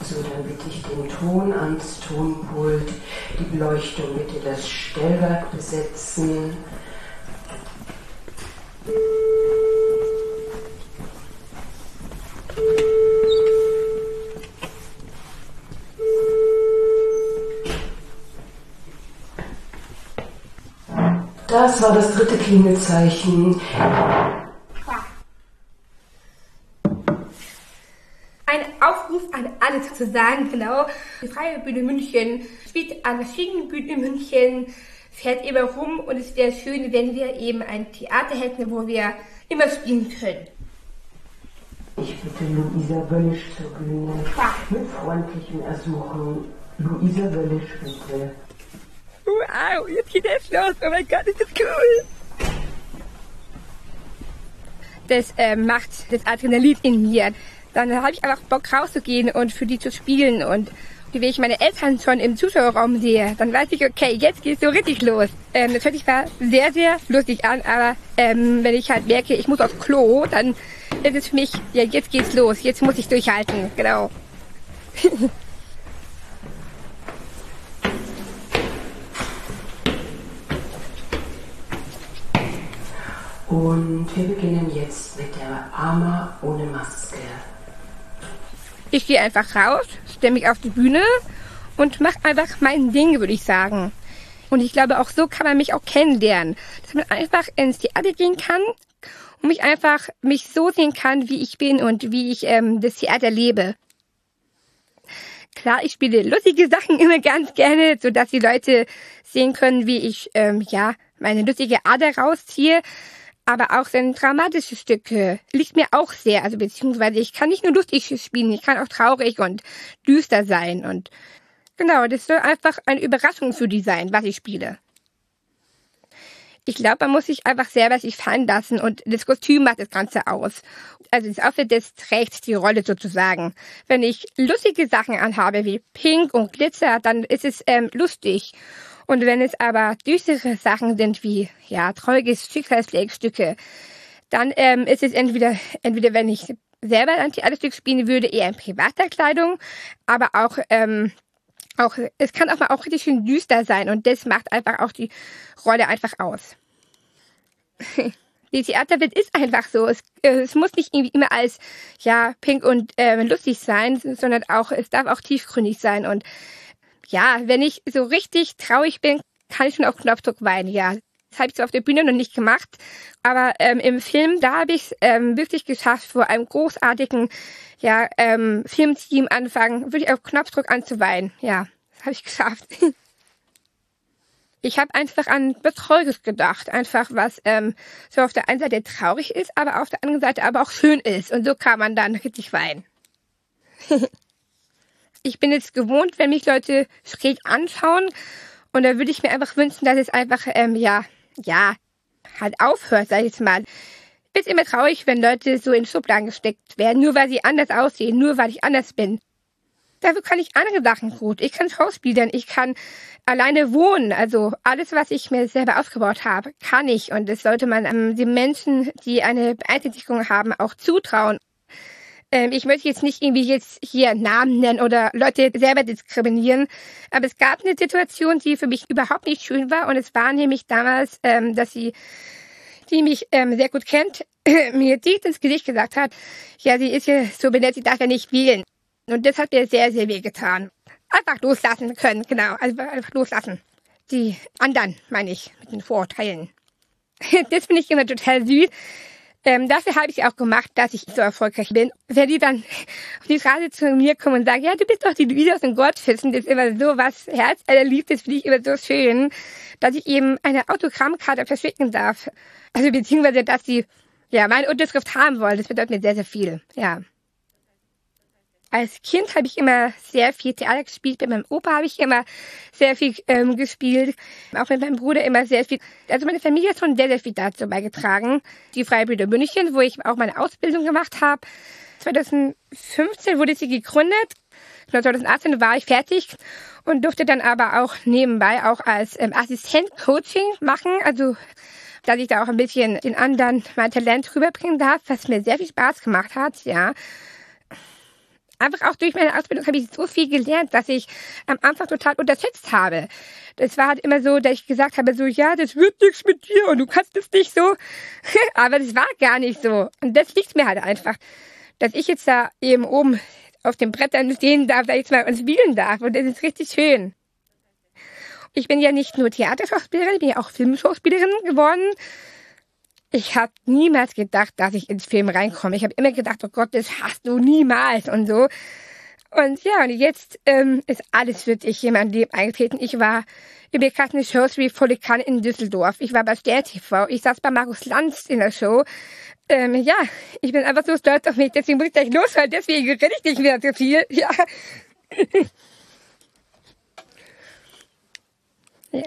So, dann bitte ich den Ton ans Tonpult, die Beleuchtung bitte das Stellwerk besetzen. Das war das 3. Klingelzeichen. Ein Aufruf an alle sozusagen, genau. Die Freie Bühne München spielt an verschiedenen Bühnen in München, fährt immer rum und es wäre schön, wenn wir eben ein Theater hätten, wo wir immer spielen können. Ich bitte Luisa Wöllisch zur Bühne. Mit freundlichem Ersuchen. Luisa Wöllisch, bitte. Wow, jetzt geht es los. Oh mein Gott, ist das cool. Das macht das Adrenalin in mir. Dann habe ich einfach Bock rauszugehen und für die zu spielen. Und wenn ich meine Eltern schon im Zuschauerraum sehe, dann weiß ich, okay, jetzt geht's so richtig los. Das hört sich zwar sehr, sehr lustig an, aber wenn ich halt merke, ich muss aufs Klo, dann ist es für mich, ja, jetzt geht's los, jetzt muss ich durchhalten, genau. Und wir beginnen jetzt mit der Ama ohne Maske. Ich gehe einfach raus, stelle mich auf die Bühne und mache einfach mein Ding, würde ich sagen. Und ich glaube, auch so kann man mich auch kennenlernen. Dass man einfach ins Theater gehen kann und mich so sehen kann, wie ich bin und wie ich das Theater lebe. Klar, ich spiele lustige Sachen immer ganz gerne, sodass die Leute sehen können, wie ich meine lustige Ader rausziehe. Aber auch so dramatische Stücke liegt mir auch sehr, also beziehungsweise ich kann nicht nur lustig spielen, ich kann auch traurig und düster sein und genau, das soll einfach eine Überraschung für die sein, was ich spiele. Ich glaube, man muss sich einfach selber sich fallen lassen und das Kostüm macht das Ganze aus. Also das Outfit, das trägt die Rolle sozusagen. Wenn ich lustige Sachen anhabe wie Pink und Glitzer, dann ist es lustig. Und wenn es aber düstere Sachen sind wie traurige Schicksalsschlägstücke, dann ist es entweder wenn ich selber ein Theaterstück spielen würde, eher in privater Kleidung, aber auch es kann auch mal auch richtig schön düster sein und das macht einfach auch die Rolle einfach aus. Die Theaterwelt ist einfach so. Es muss nicht irgendwie immer alles pink und lustig sein, sondern auch es darf auch tiefgründig sein und ja, wenn ich so richtig traurig bin, kann ich schon auf Knopfdruck weinen, ja. Das habe ich so auf der Bühne noch nicht gemacht. Aber im Film, da habe ich es wirklich geschafft, vor einem großartigen Filmteam anfangen, wirklich auf Knopfdruck anzuweinen. Ja, das habe ich geschafft. Ich habe einfach an was Trauriges gedacht. Einfach was so auf der einen Seite traurig ist, aber auf der anderen Seite aber auch schön ist. Und so kann man dann richtig weinen. Ich bin jetzt gewohnt, wenn mich Leute schräg anschauen. Und da würde ich mir einfach wünschen, dass es einfach, halt aufhört, sag ich jetzt mal. Ich bin immer traurig, wenn Leute so in Schubladen gesteckt werden, nur weil sie anders aussehen, nur weil ich anders bin. Dafür kann ich andere Sachen gut. Ich kann schauspielern, ich kann alleine wohnen. Also alles, was ich mir selber aufgebaut habe, kann ich. Und das sollte man den Menschen, die eine Beeinträchtigung haben, auch zutrauen. Ich möchte jetzt nicht irgendwie hier Namen nennen oder Leute selber diskriminieren, aber es gab eine Situation, die für mich überhaupt nicht schön war und es war nämlich damals, dass die mich sehr gut kennt, mir direkt ins Gesicht gesagt hat, ja, sie ist ja so benannt, sie darf ja nicht wählen. Und das hat mir sehr, sehr weh getan. Einfach loslassen können, genau, also einfach loslassen. Die anderen, meine ich, mit den Vorurteilen. Das finde ich immer total süß. Dafür habe ich auch gemacht, dass ich so erfolgreich bin. Wenn die dann auf die Straße zu mir kommen und sagen, ja, du bist doch die Luisa aus den Goldfüßen, das ist immer so was Herzallerliebstes, finde ich immer so schön, dass ich eben eine Autogrammkarte verschicken darf. Also beziehungsweise, dass die meine Unterschrift haben wollen, das bedeutet mir sehr, sehr viel, ja. Als Kind habe ich immer sehr viel Theater gespielt. Bei meinem Opa habe ich immer sehr viel gespielt. Auch mit meinem Bruder immer sehr viel. Also meine Familie hat schon sehr, sehr viel dazu beigetragen. Die Freie Bühne München, wo ich auch meine Ausbildung gemacht habe. 2015 wurde sie gegründet. 2018 war ich fertig und durfte dann aber auch nebenbei auch als Assistent Coaching machen. Also dass ich da auch ein bisschen den anderen mein Talent rüberbringen darf, was mir sehr viel Spaß gemacht hat, ja. Einfach auch durch meine Ausbildung habe ich so viel gelernt, dass ich am Anfang total unterschätzt habe. Das war halt immer so, dass ich gesagt habe, so, ja, das wird nichts mit dir und du kannst es nicht so. Aber das war gar nicht so. Und das liegt mir halt einfach, dass ich jetzt da eben oben auf den Brettern stehen darf, da jetzt mal und spielen darf. Und das ist richtig schön. Ich bin ja nicht nur Theaterschauspielerin, ich bin ja auch Filmschauspielerin geworden. Ich habe niemals gedacht, dass ich ins Film reinkomme. Ich habe immer gedacht, oh Gott, das hast du niemals und so. Und ja, und jetzt ist alles wirklich in mein Leben eingetreten. Ich war in bekannten Shows wie Volle Kanne in Düsseldorf. Ich war bei Stern TV. Ich saß bei Markus Lanz in der Show. Ja, ich bin einfach so stolz auf mich. Deswegen muss ich gleich los, weil deswegen rede ich nicht mehr so viel. Ja. Ja.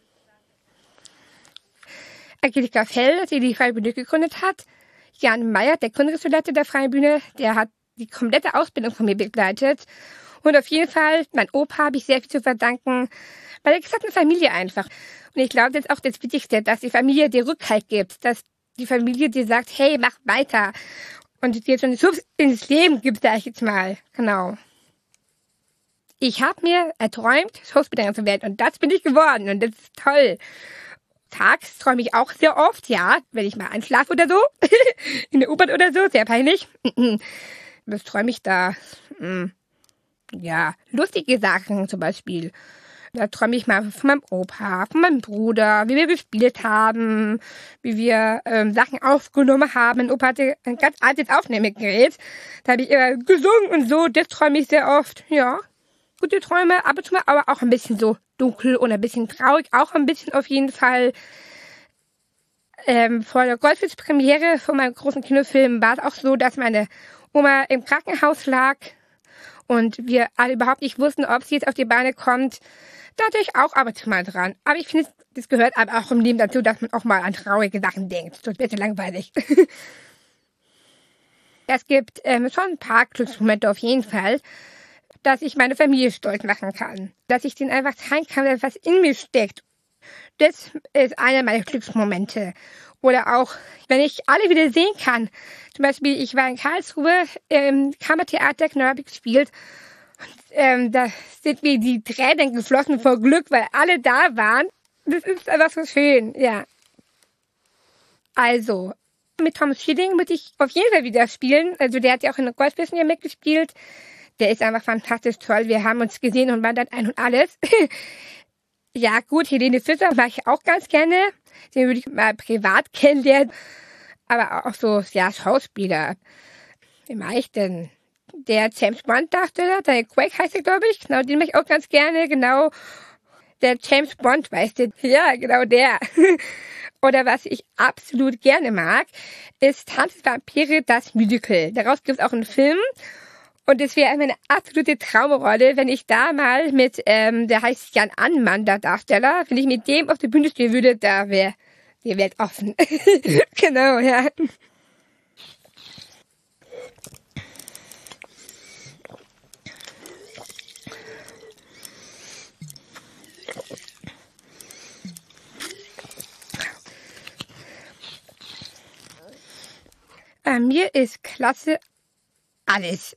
Angelika Fell, die Freie Bühne gegründet hat. Jan Meyer, der Gründungsleiter der Freien Bühne, der hat die komplette Ausbildung von mir begleitet. Und auf jeden Fall, mein Opa habe ich sehr viel zu verdanken, bei der gesamten Familie einfach. Und ich glaube, das ist auch das Wichtigste, dass die Familie dir Rückhalt gibt, dass die Familie dir sagt, hey, mach weiter. Und dir so einen Schubs ins Leben gibt, sag ich jetzt mal. Genau. Ich habe mir erträumt, Schauspielerin zu werden und das bin ich geworden und das ist toll. Tags träume ich auch sehr oft, ja, wenn ich mal einschlafe oder so, in der U-Bahn oder so, sehr peinlich. Was träume ich da? Ja, lustige Sachen zum Beispiel. Da träume ich mal von meinem Opa, von meinem Bruder, wie wir gespielt haben, wie wir Sachen aufgenommen haben. Mein Opa hatte ein ganz altes Aufnahmegerät, da habe ich immer gesungen und so, das träume ich sehr oft, ja. Gute Träume, ab und zu mal, aber auch ein bisschen so dunkel und ein bisschen traurig, auch ein bisschen auf jeden Fall. Vor der Goldfisch-Premiere von meinem großen Kinofilm war es auch so, dass meine Oma im Krankenhaus lag und wir alle überhaupt nicht wussten, ob sie jetzt auf die Beine kommt. Da hatte ich auch ab und zu mal dran. Aber ich finde, das gehört aber auch im Leben dazu, dass man auch mal an traurige Sachen denkt. So ein bisschen langweilig. Es gibt schon ein paar Glücksmomente auf jeden Fall, dass ich meine Familie stolz machen kann. Dass ich denen einfach zeigen kann, dass was in mir steckt. Das ist einer meiner Glücksmomente. Oder auch, wenn ich alle wieder sehen kann. Zum Beispiel, ich war in Karlsruhe im Kammertheater, genau habe ich gespielt. Und da sind mir die Tränen geflossen vor Glück, weil alle da waren. Das ist einfach so schön, ja. Also, mit Thomas Schilling muss ich auf jeden Fall wieder spielen. Also der hat ja auch in der Goldfisch ja mitgespielt. Der ist einfach fantastisch toll. Wir haben uns gesehen und waren dann ein und alles. Ja gut, Helene Fischer mag ich auch ganz gerne. Den würde ich mal privat kennenlernen. Aber auch so, ja, Schauspieler. Wie mag ich denn? Der James Bond-Darsteller, der Craig heißt er, glaube ich. Genau, den mag ich auch ganz gerne. Genau, der James Bond, weißt du? Ja, genau der. Oder was ich absolut gerne mag, ist Tanz der Vampire, das Musical. Daraus gibt es auch einen Film. Und es wäre meine absolute Traumrolle, wenn ich da mal mit, der heißt Jan Annmann, der Darsteller, wenn ich mit dem auf der Bühne stehen würde, da wäre die Welt offen. Genau, ja. Mir ist klasse alles.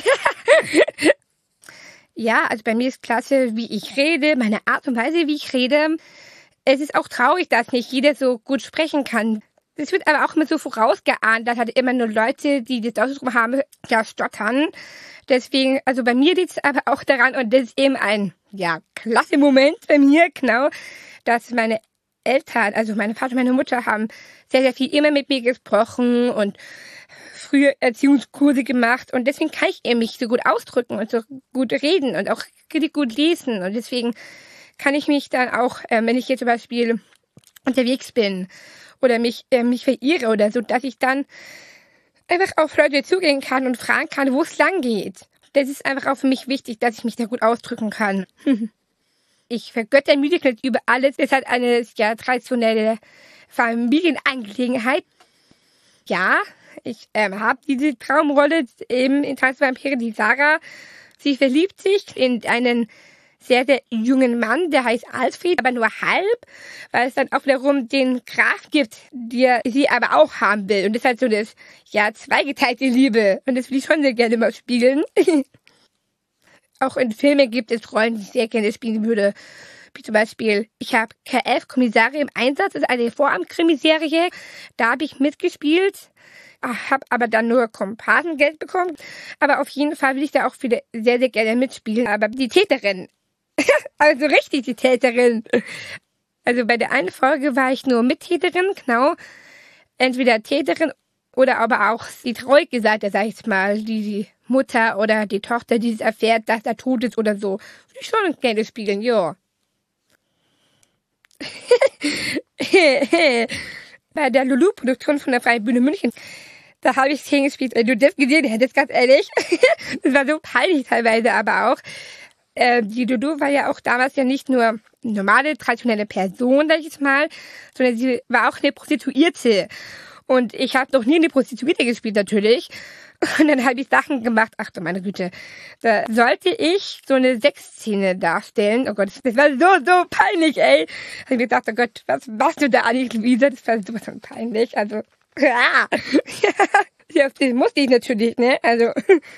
Ja, also bei mir ist klasse, wie ich rede, meine Art und Weise, wie ich rede. Es ist auch traurig, dass nicht jeder so gut sprechen kann. Es wird aber auch immer so vorausgeahnt, dass halt immer nur Leute, die das Ausdruck haben, ja, stottern. Deswegen, also bei mir liegt es aber auch daran, und das ist eben ein, ja, klasse Moment bei mir, genau, dass meine Eltern, also meine Vater und meine Mutter haben sehr, sehr viel immer mit mir gesprochen und früher Erziehungskurse gemacht und deswegen kann ich eben mich so gut ausdrücken und so gut reden und auch richtig gut lesen und deswegen kann ich mich dann auch, wenn ich jetzt zum Beispiel unterwegs bin oder mich verirre oder so, dass ich dann einfach auf Leute zugehen kann und fragen kann, wo es lang geht. Das ist einfach auch für mich wichtig, dass ich mich da gut ausdrücken kann. Ich vergötter Musicals über alles. Es ist halt eine ja, traditionelle Familienangelegenheit. Ja, ich habe diese Traumrolle eben in Tanz der Vampire, die Sarah. Sie verliebt sich in einen sehr, sehr jungen Mann, der heißt Alfred, aber nur halb, weil es dann auch wiederum den Graf gibt, der sie aber auch haben will. Und das ist halt so das, ja, zweigeteilte Liebe. Und das will ich schon sehr gerne mal spielen. Auch in Filmen gibt es Rollen, die ich sehr gerne spielen würde. Wie zum Beispiel, ich habe K11 Kommissare im Einsatz, das ist eine Vorabend-Krimiserie. Da habe ich mitgespielt, habe aber dann nur Kompartengeld bekommen. Aber auf jeden Fall will ich da auch wieder sehr, sehr gerne mitspielen. Aber die Täterin, also richtig die Täterin. Also bei der einen Folge war ich nur Mittäterin, genau. Entweder Täterin oder aber auch die traurige Seite, sag ich mal, die Mutter oder die Tochter, die es erfährt, dass er tot ist oder so. Will ich schon gerne spielen, ja. Bei der Lulu-Produktion von der Freien Bühne München, da habe ich Szenen gespielt, wenn du das gesehen hättest, ganz ehrlich. Das war so peinlich teilweise aber auch. Die Lulu war ja auch damals ja nicht nur eine normale, traditionelle Person, sag ich jetzt mal, sondern sie war auch eine Prostituierte. Und ich habe noch nie eine Prostituierte gespielt, natürlich. Und dann habe ich Sachen gemacht, ach du meine Güte, da sollte ich so eine Sexszene darstellen. Oh Gott, das war so peinlich, ey. Da habe ich gedacht, oh Gott, was machst du da eigentlich, Luisa? Das war sowas von peinlich. Also, ja, das musste ich natürlich, ne? Also,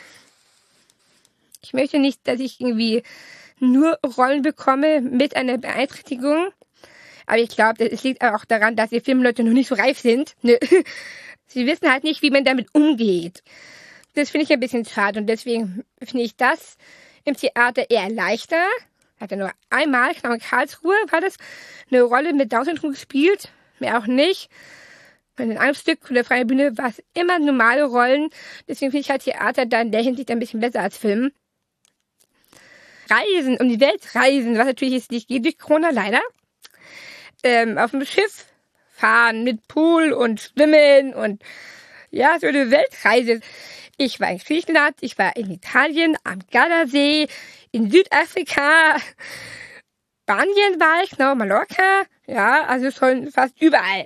ich möchte nicht, dass ich irgendwie nur Rollen bekomme mit einer Beeinträchtigung. Aber ich glaube, es liegt auch daran, dass die Filmleute noch nicht so reif sind. Ne? Sie wissen halt nicht, wie man damit umgeht. Das finde ich ein bisschen schade und deswegen finde ich das im Theater eher leichter. Ich hatte nur einmal, genau in Karlsruhe, war das eine Rolle mit Down-Syndrom gespielt. Mehr auch nicht. In einem Stück von der Freien Bühne war es immer normale Rollen. Deswegen finde ich halt Theater dann in der Hinsicht ein bisschen besser als Film. Reisen, um die Welt reisen, was natürlich jetzt nicht geht durch Corona, leider. Auf dem Schiff fahren mit Pool und Schwimmen und ja, so eine Weltreise. Ich war in Griechenland, ich war in Italien, am Gardasee, in Südafrika, Spanien war ich, genau, Mallorca, ja, also schon fast überall.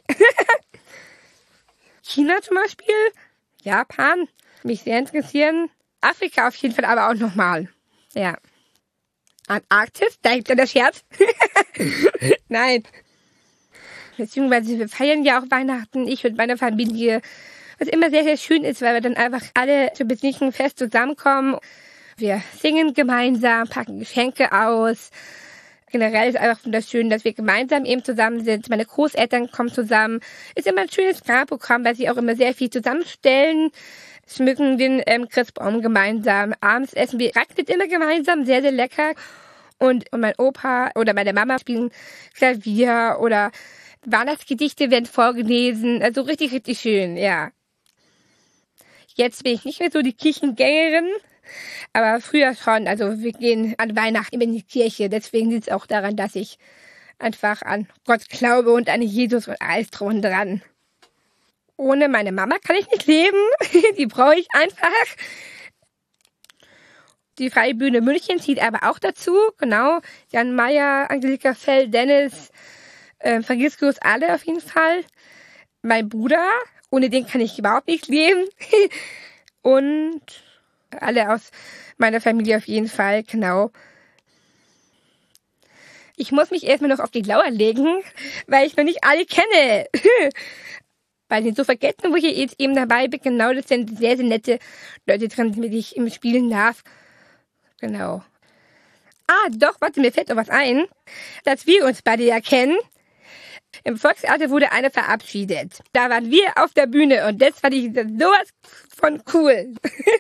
China zum Beispiel, Japan, mich sehr interessieren. Afrika auf jeden Fall aber auch nochmal, ja. Antarktis, da gibt es ja das Scherz. Nein. Beziehungsweise wir feiern ja auch Weihnachten, ich mit meiner Familie. Was immer sehr, sehr schön ist, weil wir dann einfach alle zu besinnlichen Fest zusammenkommen. Wir singen gemeinsam, packen Geschenke aus. Generell ist einfach wunderschön, dass wir gemeinsam eben zusammen sind. Meine Großeltern kommen zusammen. Ist immer ein schönes Programm, weil sie auch immer sehr viel zusammenstellen. Schmücken den Christbaum gemeinsam. Abends essen wir Raclette immer gemeinsam, sehr, sehr lecker. Und mein Opa oder meine Mama spielen Klavier oder Weihnachtsgedichte werden vorgelesen. Also richtig, richtig schön, ja. Jetzt bin ich nicht mehr so die Kirchengängerin, aber früher schon. Also wir gehen an Weihnachten in die Kirche. Deswegen liegt es auch daran, dass ich einfach an Gott glaube und an Jesus und alles drum und dran. Ohne meine Mama kann ich nicht leben. Die brauche ich einfach. Die Freie Bühne München zieht aber auch dazu. Genau. Jan Meyer, Angelika Fell, Dennis, Vergiss alle auf jeden Fall. Mein Bruder, ohne den kann ich überhaupt nicht leben. Und alle aus meiner Familie auf jeden Fall, genau. Ich muss mich erstmal noch auf die Lauer legen, weil ich noch nicht alle kenne. Bei den so vergessen, wo ich jetzt eben dabei bin, genau, das sind sehr, sehr nette Leute drin, mit denen ich im Spielen darf. Genau. Ah, doch, warte, mir fällt noch was ein, dass wir uns beide ja kennen. Im Volkstheater wurde einer verabschiedet. Da waren wir auf der Bühne und das fand ich sowas von cool.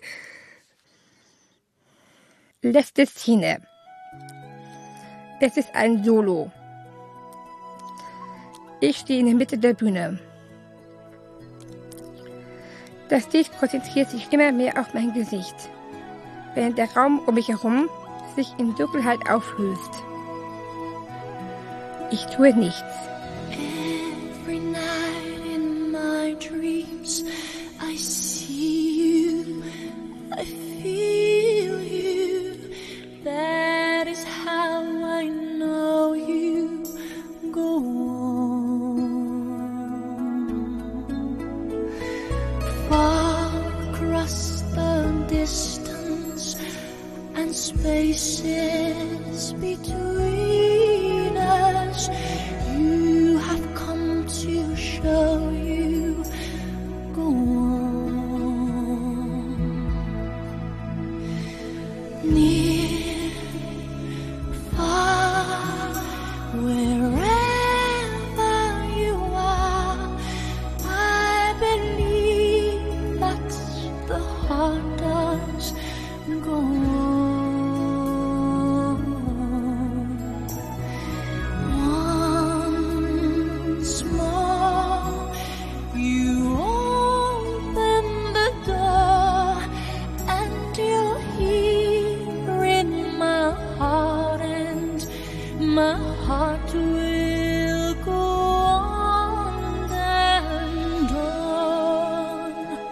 Letzte Szene. Es ist ein Solo. Ich stehe in der Mitte der Bühne. Das Licht konzentriert sich immer mehr auf mein Gesicht, während der Raum um mich herum sich in Dunkelheit auflöst. Ich tue nichts. Every night in my dreams I see you, I feel you. That is how I know you go on. Far across the distance and spaces between us. You have come to show you. Go on. Near, far, wherever you are, I believe that the heart does go on. Once more, you open the door, and you're here in my heart, and my heart will go on and on.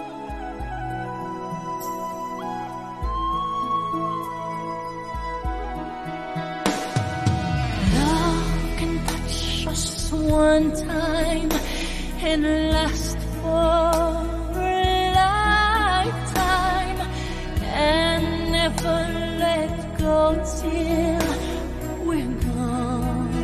Love can touch us one time and last for a lifetime, and never let go till we're gone.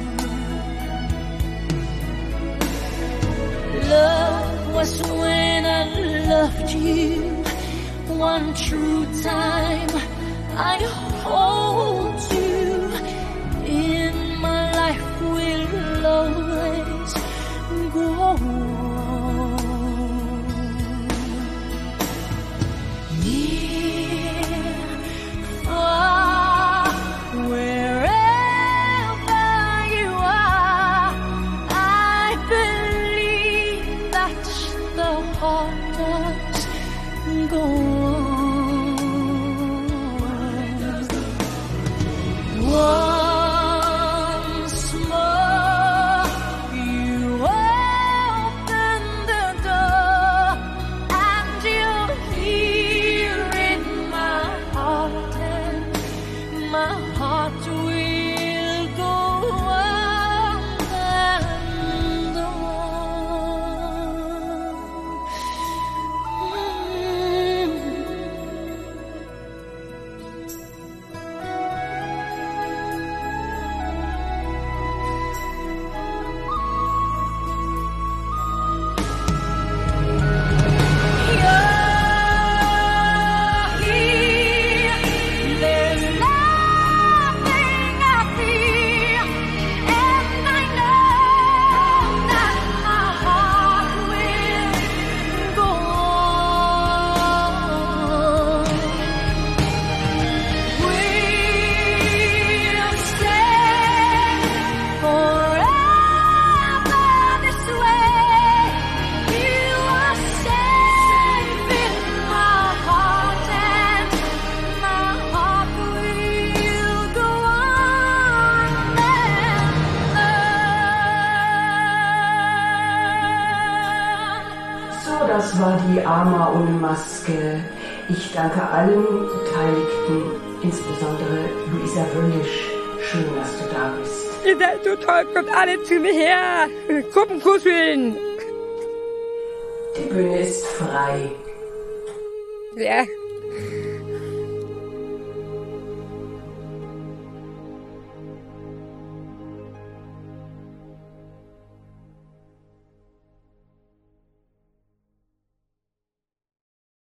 Love was when I loved you one true time. I hold you in my life, will always go on. Near, far, wherever you are, I believe that the heart does go on. Once more, you open the door, and you're here in my heart, and my heart will go on and there's nothing I fear, and I know that my heart will go on. We'll stay forever this way. You are safe in my heart, and my heart will go on and on. So, das war die Ama ohne Maske. Ich danke allen Beteiligten, insbesondere Luisa Wöllisch. Schön, dass du da bist. Ihr seid so toll, kommt alle zu mir her. Gruppenkuscheln. Die Bühne ist frei. Ja.